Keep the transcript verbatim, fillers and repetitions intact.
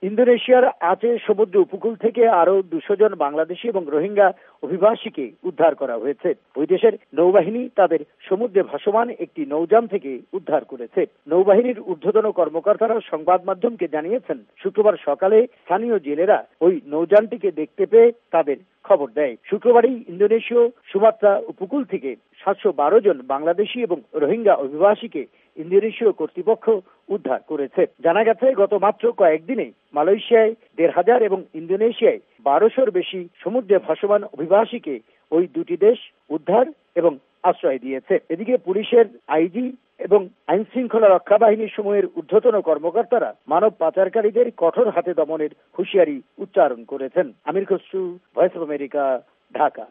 ইন্দোনেশিয়ার আচে সমুদ্র উপকূল থেকে আরো দুশো জন বাংলাদেশি এবং রোহিঙ্গা অভিবাসীকে উদ্ধার করা হয়েছে। ওই দেশের নৌবাহিনী তাদের সমুদ্রে ভাসমান একটি নৌযান থেকে উদ্ধার করেছে। নৌবাহিনীর ঊর্ধ্বতন কর্মকর্তারা সংবাদ মাধ্যমকে জানিয়েছেন, শুক্রবার সকালে স্থানীয় জেলেরা ওই নৌযানটিকে দেখতে পেয়ে তাদের খবর দেয়। শুক্রবারই ইন্দোনেশীয় সুমাত্রা উপকূল থেকে সাতশো বারো জন বাংলাদেশি এবং রোহিঙ্গা অভিবাসীকে ইন্দোনেশীয় কর্তৃপক্ষ উদ্ধার করেছে। জানা গেছে, গত মাত্র কয়েকদিনে মালয়েশিয়ায় দেড় হাজার এবং ইন্দোনেশিয়ায় বারোশোর বেশি সমুদ্রে ভাসমান অভিবাসীকে ওই দুটি দেশ উদ্ধার এবং আশ্রয় দিয়েছে। এদিকে পুলিশের আইজি এবং আইন শৃঙ্খলা রক্ষা বাহিনীর সমূহের ঊর্ধ্বতন কর্মকর্তারা মানব পাচারকারীদের কঠোর হাতে দমনের হুঁশিয়ারি উচ্চারণ করেছেন। Amir Khasru, voice of America, Dhaka.